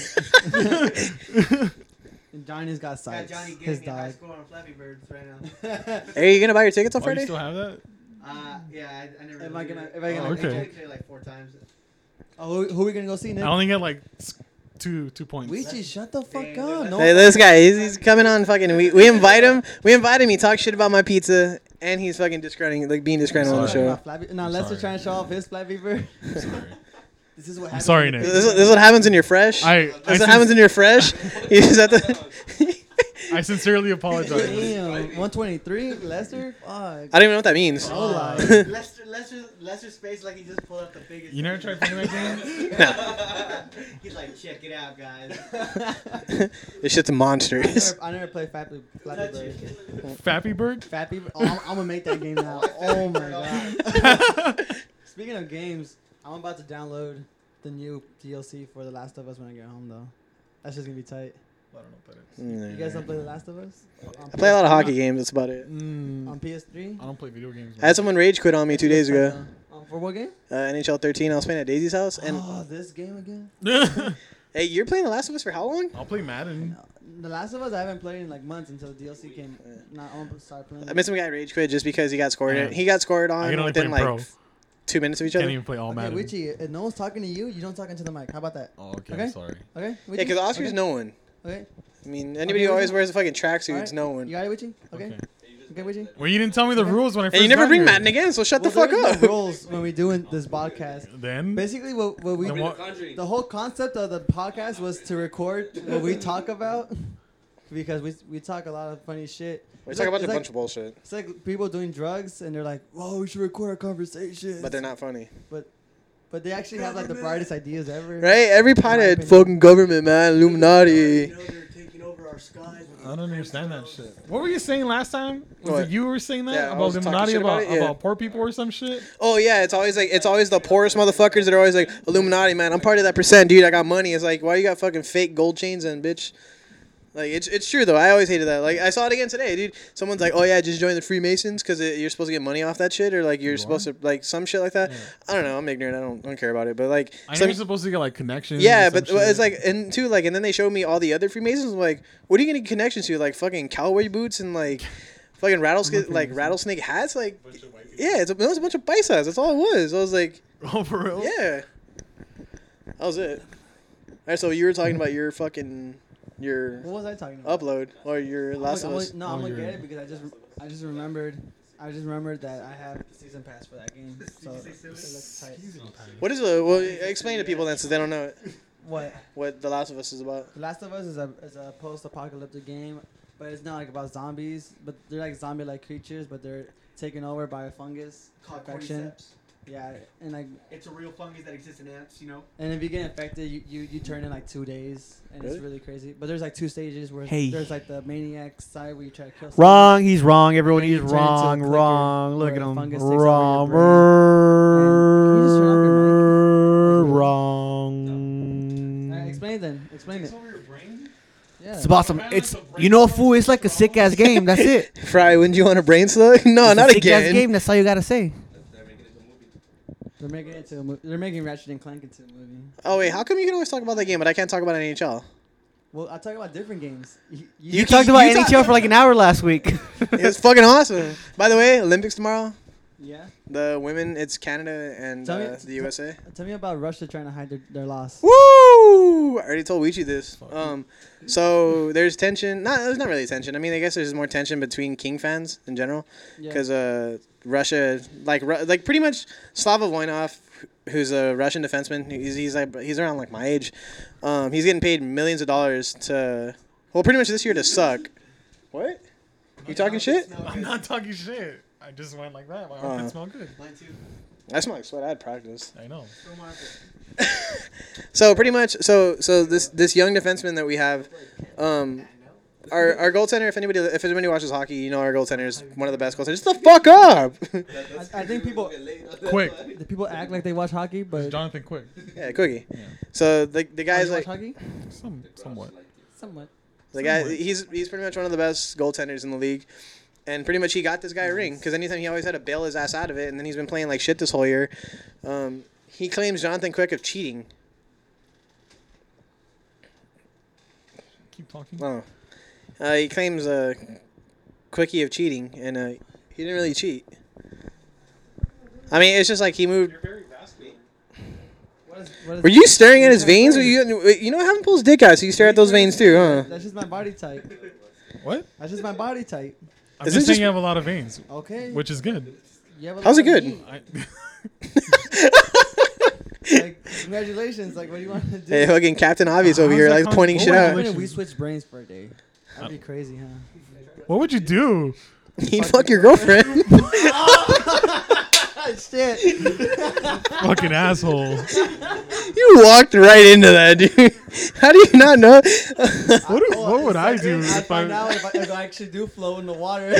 And Johnny's got Got sights. Johnny His getting me a high dog. score on Flappy Birds right now. Hey, you gonna buy your tickets on Oh, you Friday? still have that? Uh, yeah, I, I never. Am I really gonna- did it. am I gonna- I okay. tried to play like four times. Oh, who, who are we gonna go see, Nick? I only get like s- two two points. Weechi, shut the fuck Dang, up. look, No. Hey, this guy, he's, he's coming on fucking. We, we invite him. We invite him. He talks shit about my pizza, and he's fucking discrediting, like being discredited on the Sorry. show. About Flappy- No, Lester sorry. trying to show off his Flappy Bird. I'm sorry. This is what I'm happens. sorry, in the Nick. This, picture. is- this is what happens when you're fresh. I I, This is what sin- happens when you're fresh. You just have to. I sincerely apologize. Damn, one twenty-three, Lester. Fuck. I don't even know what that means. Oh, like. Lester, Lester, Lester's face like he just pulled up the biggest. You never tried playing that game? No. He's like, check it out, guys. This shit's I monstrous. never, I never played Flappy, Flappy Touch Bird. it. Fappy Bird? Flappy Bird. Oh, I'm, I'm gonna make that game now. Oh my god. Speaking of games, I'm about to download the new D L C for The Last of Us when I get home, though. That's just gonna be tight. I don't know what that is. You guys don't play The Last of Us? On I play a lot of P S three? hockey games. That's about it. Mm, On P S three? I don't play video games. I had someone rage quit on me two days ago. Um, for what game? Uh, N H L thirteen. I was playing at Daisy's house, and Oh, this game again? bro. hey, you're playing The Last of Us for how long? I'll play Madden. The Last of Us I haven't played in like months until the D L C came. Not on start playing. I made some guy rage quit just because he got scored. Yeah. in. He got scored I on can only play within like pro. two minutes of each Can't other. even play all Okay, Madden. Witchy, if no one's talking to you, you don't talk into the mic. How about that? Oh, okay, Okay. I'm sorry. Okay? Yeah, Witchy? because Oscar's okay. no one. Okay. I mean, anybody Okay, who always Witchy? wears a fucking tracksuits, Alright. no one. You got it, Witchy? Okay. Okay. Okay, Witchy? Well, you didn't tell me the Okay. rules when I first And you never got bring here. Madden again, so shut Well, the fuck there is up. no rules when we doing this podcast. Then Basically, what, what we Then do, what- the whole concept of the podcast was to record what we talk about because we we talk a lot of funny shit. We It's talk like- about a it's bunch like- of bullshit, It's like people doing drugs and they're like, "Whoa, we should record our conversations." but they're not funny. But they actually have like the brightest ideas ever. Right? Every pod my had opinion. fucking government, man, Illuminati. You know they're taking over our skies. I don't understand that shit. What were you saying last time? Was What? it you were saying that Yeah, I about was talking Illuminati, shit about about it, yeah. about poor people or some shit? Oh yeah, it's always like it's always the poorest motherfuckers that are always like Illuminati, man. I'm part of that percent, dude. I got money. It's like why you got fucking fake gold chains and bitch. Like it's it's true though. I always hated that. Like I saw it again today, dude. Someone's like, oh yeah, just join the Freemasons because you're supposed to get money off that shit, or like you're You supposed to like some shit like that. Yeah. I don't know. I'm ignorant. I don't I don't care about it. But like I know some- you're supposed to get like connections. yeah, and some but it's shit. like and too like and then they showed me all the other Freemasons. I'm like, what are you gonna get connections to? Like fucking cowboy boots and like fucking rattlesnake like Freemason. rattlesnake hats. Like yeah, it's a, it was a bunch of paisas. That's all it was. I was like. Oh, for real? Yeah. That was it. Alright, so you were talking about your fucking your What was I talking about? upload or your I'm Last gonna- of I'm Us. gonna- no, Oh, I'm gonna you're- get it because I just I just remembered I just remembered that I have the season pass for that game. So it looks tight. What is a well explain to people then since they don't know it, What? what The Last of Us is about. The Last of Us is a is a post-apocalyptic game, but it's not like about zombies. But they're like zombie-like creatures, but they're taken over by a fungus Called infection. cordyceps. Yeah, and like It's a real fungus that exists in ants, you know. and if you get infected, you, you, you turn in like two days, and Really? it's really crazy. But there's like two stages where Hey. there's like the maniac side where you try to kill. someone. Wrong. He's wrong. Everyone, And he's you turn into a wrong. clicker Wrong. Look where at the him. fungus takes over your Wrong. brain. And can you just turn off your mic? Wrong. Alright, explain then. Explain it. Yeah. It's about some. It's you know, fool. It's like a sick ass game. That's it. Fry, wouldn't you want a brain slug? No, It's not a sick ass again. game. That's all you gotta say. They're making it into a movie. They're making Ratchet and Clank into a movie. Oh wait, how come you can always talk about that game but I can't talk about N H L? Well, I talk about different games. You, You, talked about you N H L talk- for like an hour last week. It's fucking awesome. By the way, Olympics tomorrow. yeah. The women, it's Canada and Tell me- uh, the U S A. Tell me about Russia trying to hide their, their loss. Woo! I already told Weechi this. Um, so there's tension. Not there's not really tension. I mean, I guess there's more tension between King fans in general Yeah. because uh, Russia, like Ru- like pretty much Slava Voinov, who's a Russian defenseman. He's he's like he's around like my age. Um, he's getting paid millions of dollars to, well, pretty much this year to suck. What? You talking shit? I'm not talking shit. I just went like that. My Uh. armpit smell good. Mine too. I smell like sweat. I had practice. I know. So pretty much, so so this this young defenseman that we have, um, our our goaltender. If anybody if anybody watches hockey, you know our goaltender is one of the best goaltenders. The fuck up. I, I think people Quick. the people act like they watch hockey, but Jonathan Quick. Yeah, Quickie. Yeah. So the the Oh, guy's you watch like hockey? Some, somewhat. Somewhat. the guy. somewhat. He's he's pretty much one of the best goaltenders in the league, and pretty much he got this guy a ring because anytime he always had to bail his ass out of it, and then he's been playing like shit this whole year. Um, he claims Jonathan Quick of cheating. Keep talking. Oh, uh, he claims uh, Quickie of cheating, and uh, he didn't really cheat. I mean, it's just like he moved. What is, what is Were you staring at his veins? Or you, you know, have him pull his dick out so you stare at those veins too, huh? That's just my body type. What? That's just my body type. I'm Is just it saying just- you have a lot of veins, Okay. which is good. You have a How's lot it of good? meat. I, Like, congratulations. Like, what do you want to do? Hey, fucking Captain Obvious over How's here, that like pointing What shit would out. happen if we switch brains for a day? That'd be crazy, huh? what would you do? He'd fuck your girlfriend. Shit. Fucking asshole. You walked right into that, dude. How do you not know? What, do- what would I do I'd if find I? out if I, if I actually do flow in the water.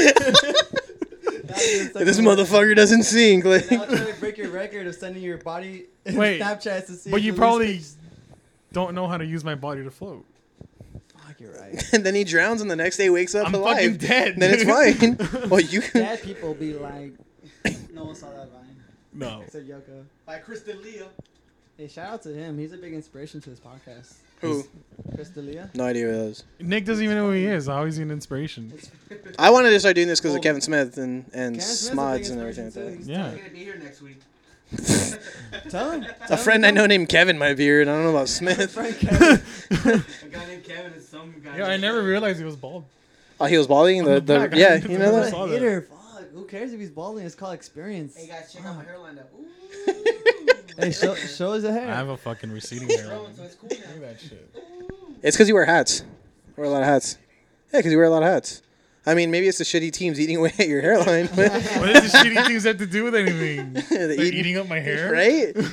This motherfucker doesn't sink. Like, Now try to break your record of sending your body in Wait, Snapchats to see. but if you Luis probably speaks. don't know how to use my body to float. Fuck you're right. and then he drowns, and the next day wakes up I'm alive. fucking dead. Then it's dude. fine. Well, you can. Dead people be like, no one saw that vine. No. Except Yoko. By Kristen Leah. Hey, shout out to him. He's a big inspiration to this podcast. Who? Chris D'Elia. No idea who that is. Nick doesn't even know who he is. How is he an inspiration? I wanted to start doing this because Well, of Kevin Smith and and Kevin Smith's a big Smods and everything inspiration, like too. that. Yeah. He's gonna be here next week. Tell him. A friend I know named Kevin might be here, and I don't know about Smith. Frank Kevin. A guy named Kevin and some guy. Yeah, I named never Kevin. realized he was bald. Oh, he was balding. The, On the the back, I yeah, didn't you know know that. saw that. Hater. Fuck. Who cares if he's balding? It's called experience. Hey guys, check out my hairline though. Hey, show, show us the hair. I have a fucking receding hairline. Growing, so it's cool Look now. at that shit. It's because you wear hats. Wear a lot of hats. Yeah, because you wear a lot of hats. I mean, maybe it's the shitty teams eating away at your hairline. but- What does the shitty things have to do with anything? The They're eating- eating up my hair? Right? The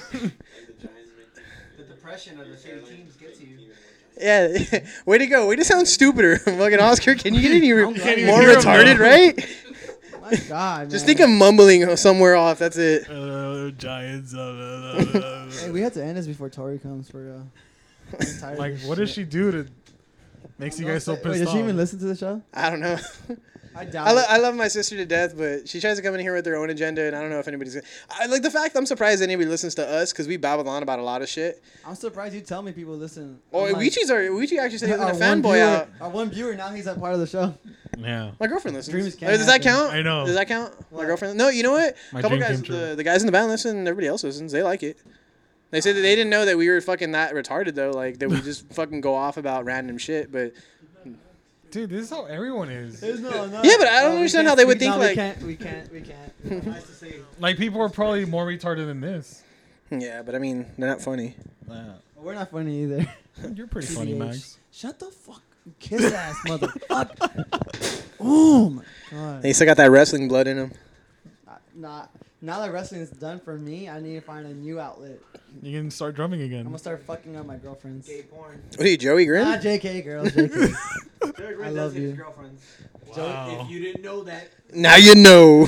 depression of the shitty teams gets you. Yeah. Way to go. Way to sound stupider. Fucking Oscar, can you get any I'm re- glad you more hear him retarded, now. right? My God, Just man. think of mumbling somewhere off. That's it. Uh, Giants. Uh, uh, uh, Hey, we have to end this before Tori comes for real. I'm tired of like, this what does shit. she do to makes you guys so Wait, pissed does off? she even listen to the show? I don't know. I doubt I, lo- it. I love my sister to death, but she tries to come in here with her own agenda, and I don't know if anybody's. Gonna, I like the fact I'm surprised anybody listens to us because we babble on about a lot of shit. I'm surprised you tell me people listen. Oh, I'm like- Weechi's are Weechi actually said he was our a one fanboy viewer, out. Our one viewer now he's a part of the show. Yeah. My girlfriend listens. Dreams Uh, can't Does that happen. count? I know. Does that count? My girlfriend. No, you know what? My A couple dream guys, came true. the, the guys in the band listen, and everybody else listens. They like it. They said that they didn't know that we were fucking that retarded though. Like that we just fucking go off about random shit. But Dude, this is how everyone is. There's no, no, Yeah, but I don't we understand can't how they would speak- think, no, like- we can't, we can't, we can't. Nice to see. Like, people are probably more retarded than this. yeah, but I mean, they're not funny. Yeah. We're not funny either. You're pretty funny, T B H. Max. Shut the fuck, kiss ass motherfucker. Oh my god. They still got that wrestling blood in them. Uh, Nah, now that wrestling is done for me, I need to find a new outlet. You can start drumming I'm again. gonna start fucking up my girlfriends. Gay porn. What are you, Joey Grin? Ah, J K girls, J K. Jared I Green love does hit his you. girlfriends. Wow. If you didn't know that. Now you know.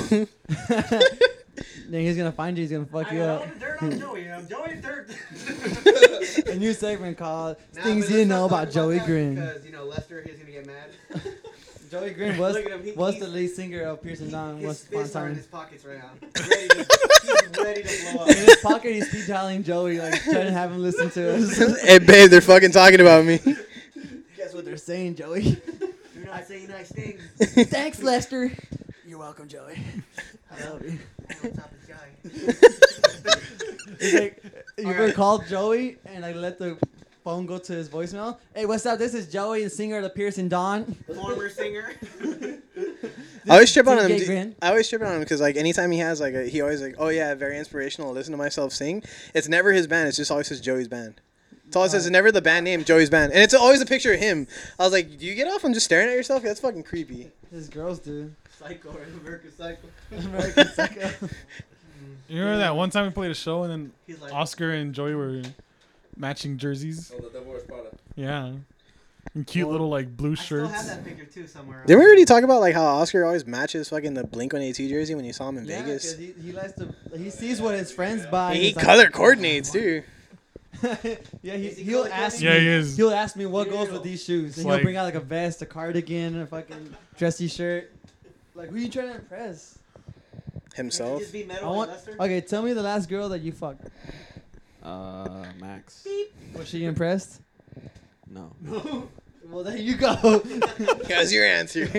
Then he's gonna find you. He's gonna fuck I you got up. all the dirt on Joey. I'm Joey Dirt. A new segment called Nah, "Things but You Didn't let's Know not About talk Joey that Grin." Because, you know, Lester, he's going to get mad. Joey Grin was Look at him, he- was he's- the lead singer of Pearson Dawn. His Once upon a fists are in time. his pockets right now. Ready to, he's ready to blow up. In his pocket, he's speed dialing Joey, like trying to have him listen to us. Hey, babe, they're fucking talking about me. Guess what they're saying, Joey? Do not say nice things. Thanks, Lester. You're welcome, Joey. I love you. On top of this guy. It's like, you ever Alright. called Joey and like let the phone go to his voicemail? Hey, what's up? This is Joey, the singer of the Pearson Dawn. Former singer. I always trip on T him. J Grin. I always trip on him because like anytime he has like a, he always like, oh yeah, very inspirational. Listen to myself sing. It's never his band. It's just always says Joey's band. It's all it says. It's never the band name, Joey's band, and it's always a picture of him. I was like, do you get off on just staring at yourself? That's fucking creepy. His girls do. Psycho, American Psycho. American Psycho. You remember that one time we played a show and then He's like, Oscar and Joey were matching jerseys? Oh, the Devil Wears Prada. Yeah. And cute Well, little like blue I still shirts. have that picture too somewhere. Did we already talk about like how Oscar always matches fucking the Blink one eighty-two jersey when you saw him in Yeah, Vegas? 'cause he, he likes to. He sees what his friends buy. and He he's like- color coordinates too. yeah, he, Is he he'll color ask Yeah, me. he is. He'll ask me what goes Ew. with these shoes, It's and like- he'll bring out like a vest, a cardigan, a fucking dressy shirt. Like, who you trying to impress? Himself. Just be I metal want. like Lester? Okay, tell me the last girl that you fucked. Uh, Max. Was she impressed? No. Well, there you go. That's your answer.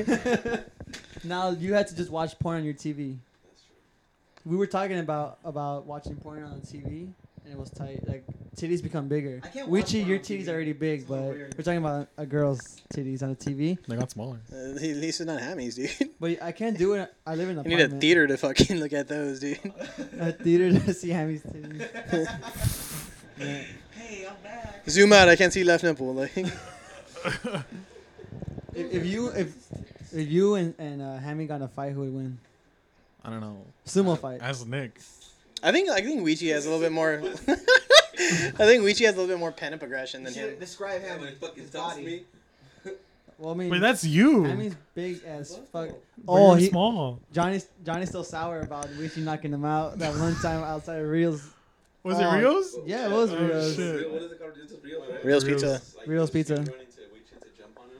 Now you had to just watch porn on your T V. We were talking about about watching porn on the T V, and it was tight. Like titties become bigger. I can't watch Weechi, porn your on T V. titties are already big, It's a little but weird. we're talking about a girl's titties on the T V. They got smaller. Uh, at least it's not hammies, dude. But I can't do it. I live in an You need a apartment. theater to fucking look at those, dude. A theater to see Hammy's titties. Yeah. Hey, I'm back. Zoom out. I can't see left nipple. Like, If, if you if if you and and uh, Hammy got in a fight, who would win? I don't know. Sumo fight. As Nick. I think I think Weechi has a little bit more. I think Weechi has a little bit more pen up aggression You than him. should describe him. When he fucking His stops body. me. Well, I mean, Wait, that's you. Hammy's big as fuck. But Oh, you're he, small. Johnny's Johnny's still sour about Weechi knocking him out that one time outside of Reels. Was Oh, it Rios? Yeah, it was Oh, Rios. shit. Real- What is it called? It's just real, right? Reels Reels. Pizza. Like, Reels he was Pizza. running to Weechi to jump on him.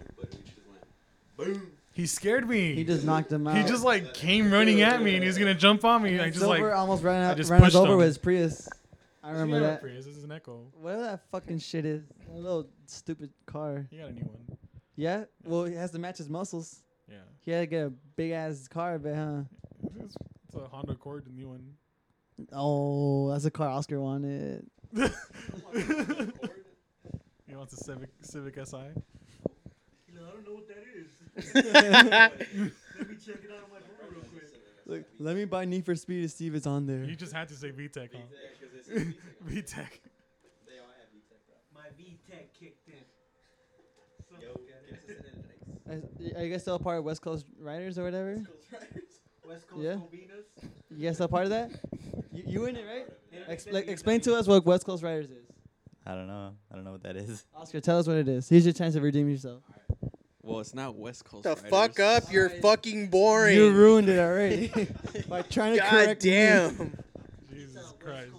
He scared me. He just knocked him out. He just like came running at me and he was gonna jump on me. I just like Silver almost ran, I out, just ran us pushed over him. with his Prius. I remember that. Prius. This is an Echo. Whatever that fucking shit is. A little stupid car. He got a new one. Yeah? Well, he has to match his muscles. Yeah. He had to get a big ass car, but huh? It's, it's a Honda Accord, the new one. Oh, that's a car Oscar wanted. He wants a Civic Civic S I. I don't know what that is. Let me check it out on my phone real quick. Look, let me buy Need for Speed to see if it's on there. You just had to say V TEC, huh? V TEC. My V-Tech kicked in. Are you guys still a part of West Coast Riders or whatever? West Coast Yeah. Covinas. You guys still a part of that? You, you in it, right? Expl- explain to us what West Coast Riders is. I don't know. I don't know what that is. Oscar, tell us what it is. Here's your chance to redeem yourself. Well, it's not West Coast. The Riders. fuck up! You're fucking boring. You ruined it already by trying to God correct me. damn. Jesus Christ.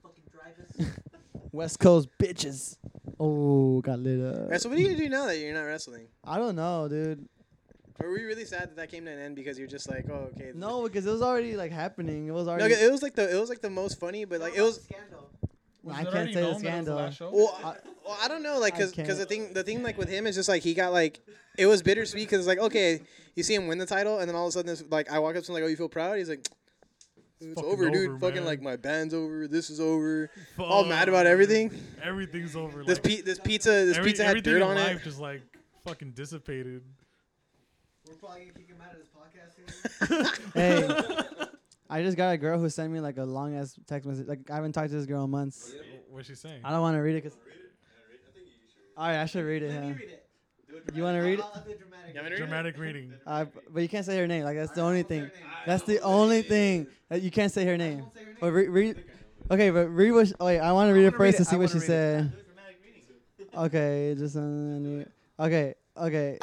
West Coast bitches. Oh, got lit up. Alright, so what are you gonna do now that you're not wrestling? I don't know, dude. Or were you really sad that that came to an end because you're just like, oh, okay. No, because it was already like happening. It was No, already. it was like the it was like the most funny, but like it was. Scandal. Was I it can't already say the known that it was the scandal. last show? Well, I- I, well, I don't know, like, I cause, cause can't. the thing, the thing, like with him is just like he got like, it was bittersweet, cause it's like, okay, you see him win the title, and then all of a sudden, it's like, I walk up to him like, oh, you feel proud? He's like, it's fucking over, dude. over, Fucking man. like my band's over. This is over. All mad about everything. Everything's over. This like, pe- this pizza, this every- pizza had everything dirt in on life it. just like fucking dissipated. We're probably gonna kick him out of this podcast here. Hey, I just got a girl who sent me like a long ass text message. Like I haven't talked to this girl in months. What's she saying? I don't want to read it because. All right, I should read it. Let Huh? me read it. You want to read it? I'll, I'll do dramatic. You want me to read it? Dramatic reading. Uh, but you can't say her name. Like that's the only won't say thing. her name. That's the only thing that you can't say her I name. won't say her name. But re- read. Okay, but read what. Sh- oh wait, I want to read it wanna read first to it. see I what wanna she read it. said. Okay, just uh, okay, okay.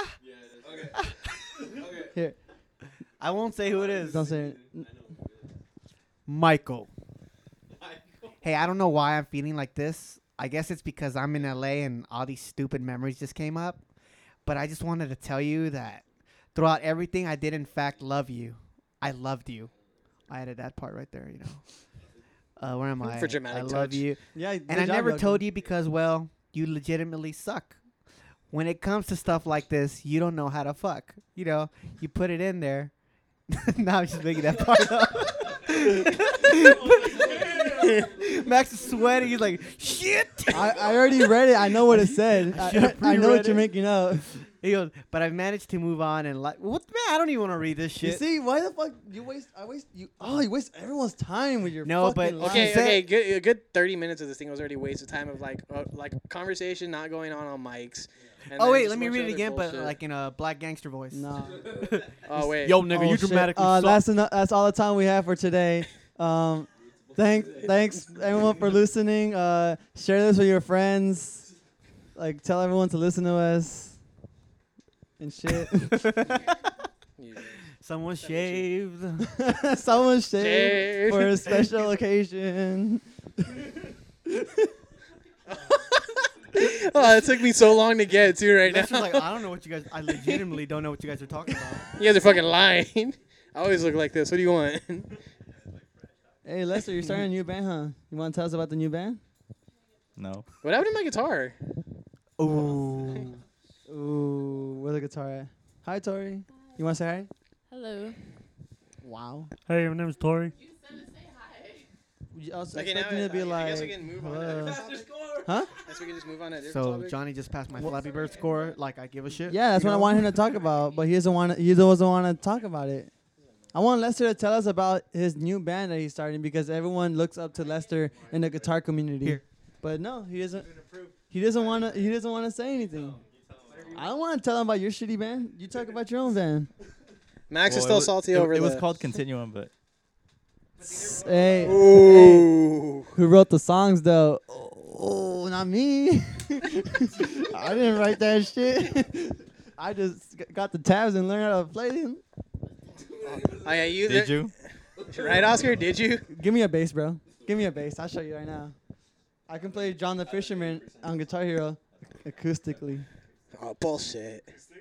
Here, I won't say who it is. don't say it. Michael. Hey, I don't know why I'm feeling like this. I guess it's because I'm in L A and all these stupid memories just came up. But I just wanted to tell you that throughout everything, I did in fact love you. I loved you. I added that part right there, you know. Uh, where am I? For dramatic I love touch. you. Yeah, And I never told you because, well, you legitimately suck. When it comes to stuff like this, you don't know how to fuck. You know, you put it in there. Now I'm just making that part up. Max is sweating. He's like, shit. I, I already read it. I know what it said. I, should've I know pre-read what you're it. making up. He goes, but I've managed to move on and like, what man? I don't even want to read this You shit. see, why the fuck you waste? I waste you. Oh, you waste everyone's time with your No, fucking but- lies. Okay, Said- okay, good, a good thirty minutes of this thing was already wasted time of like, uh, like conversation not going on on mics. and Oh then wait, just let a me bunch read of it other again, but bullshit. like in a black gangster voice. No. oh wait, Yo, nigga, Oh, you shit. dramatically Uh, suck. that's enough. That's all the time we have for today. Um, thanks, thanks everyone for listening. Uh, share this with your friends. Like, tell everyone to listen to us and shit. Yeah. Someone shaved. Someone shaved Shave. for a special occasion. Oh, it took me so long to get to right That's now. just like, I don't know what you guys. I legitimately don't know what you guys are talking about. You guys are fucking lying. I always look like this. What do you want? Hey, Lester, you're starting a new band, huh? You want to tell us about the new band? No. What happened to my guitar? Ooh. Ooh, where's the guitar at? Hi, Tori. You want to say hi? Hello. Wow. Hey, my name is Tori. You said to say hi. I was Okay, expecting now it to be I, like, I guess we can move on. To a hello. different topic. Huh? I guess we can just move on to a different So topic. Johnny just passed my Flappy Bird score. Like I give a shit. Yeah, that's you what I know? want him to talk about, but he doesn't want. He doesn't want to talk about it. I want Lester to tell us about his new band that he's starting because everyone looks up to Lester in the guitar community. Here. But no, he doesn't. He doesn't want to. He doesn't want to say anything. I don't want to tell him about your shitty band. You talk about your own band. Max is Well, still it was- salty it, over It was the- called Continuum, but Hey, hey, Ooh. who wrote the songs though? Oh, not me. I didn't write that shit. I just g- got the tabs and learned how to play them. Oh yeah, you did you? right, Oscar? Did you? Give me a bass, bro. Give me a bass. I'll show you right now. I can play John the Fisherman on Guitar Hero acoustically. Oh bullshit.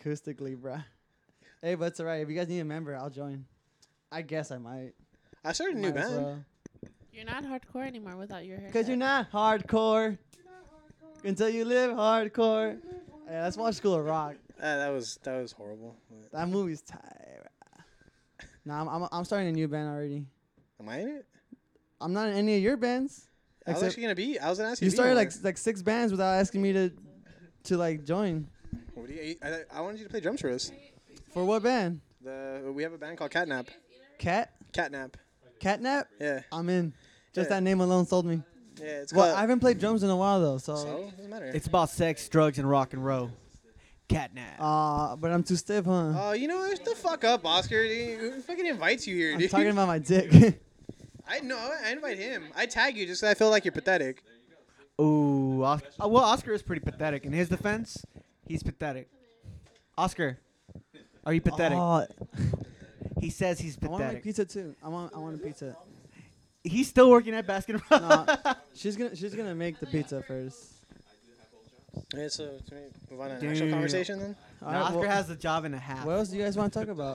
acoustically, bruh. Hey, but it's alright. If you guys need a member, I'll join. I guess I might. I started a new Might as band. well. You're not hardcore anymore without your hair. Cause you're not hardcore. Until you live hardcore. Hey, let's watch School of Rock. Uh, that was that was horrible. But- That movie's tight. Nah, I'm, I'm I'm starting a new band already. Am I in it? I'm not in any of your bands. I was Except actually gonna be. I was gonna ask you. you to be started more. like like six bands without asking me to to like join. What do you, I, I wanted you to play drums for us. For what band? The we have a band called Catnap. Cat? Catnap. Catnap? Yeah. I'm in. Just Yeah. that name alone sold me. Yeah. It's Well, called. I haven't played drums in a while though, so. so doesn't matter. It's about sex, drugs, and rock and roll. Catnap. Uh, but I'm too stiff, huh? Oh, you know what? Shut the fuck up, Oscar. Dude. Who fucking invites you here, I'm dude? talking about my dick. I know. I invite him. I tag you just 'cause I feel like you're pathetic. Ooh, Os- uh, well, Oscar is pretty pathetic. In his defense, he's pathetic. Oscar, are you pathetic? Oh, He says he's I want my pathetic. pizza too. I want I want a pizza. He's still working at Baskin Robbins. No, she's gonna she's gonna make the pizza first. Yeah, so can we move on to an actual Damn. conversation then? All Now, right, Oscar well, has a job and a half. what else do you guys want to talk about?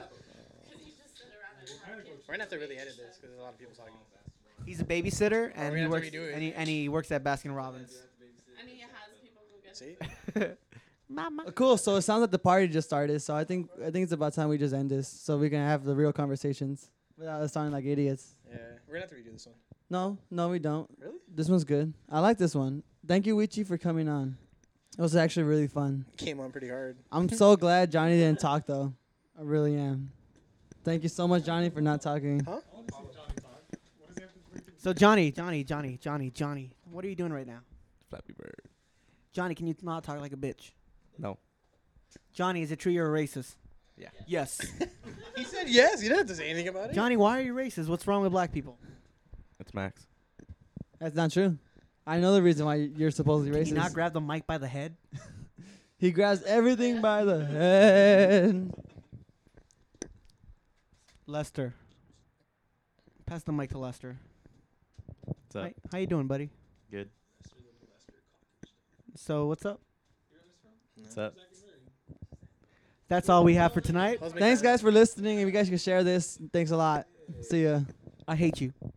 We're gonna have to really edit this because there's a lot of people talking. He's a babysitter and we he have to works redo it. and he, and he works at Baskin Robbins. And he has people who get See? Mama. Uh, Cool. So it sounds like the party just started. So I think I think it's about time we just end this, so we can have the real conversations without us sounding like idiots. Yeah, we're gonna have to redo this one. No, no, we don't. Really? This one's good. I like this one. Thank you, Wichi, for coming on. It was actually really fun. Came on pretty hard. I'm so glad Johnny didn't talk though. I really am. Thank you so much, Johnny, for not talking. Huh? So Johnny, Johnny, Johnny, Johnny, Johnny, what are you doing right now? Flappy Bird. Johnny, can you not talk like a bitch? No. Johnny, is it true you're a racist? Yeah. Yes. He said yes. You don't have to say anything about it. Johnny, why are you racist? What's wrong with black people? It's Max. That's not true. I know the reason why you're supposedly Can racist. you not grab the mic by the head? He grabs everything by the head. Lester. Pass the mic to Lester. What's up? Hi, how you doing, buddy? Good. So what's up? What's up? That's all we have for tonight. Let's make Thanks, that- guys, for listening. If you guys can share this, thanks a lot. See ya. I hate you.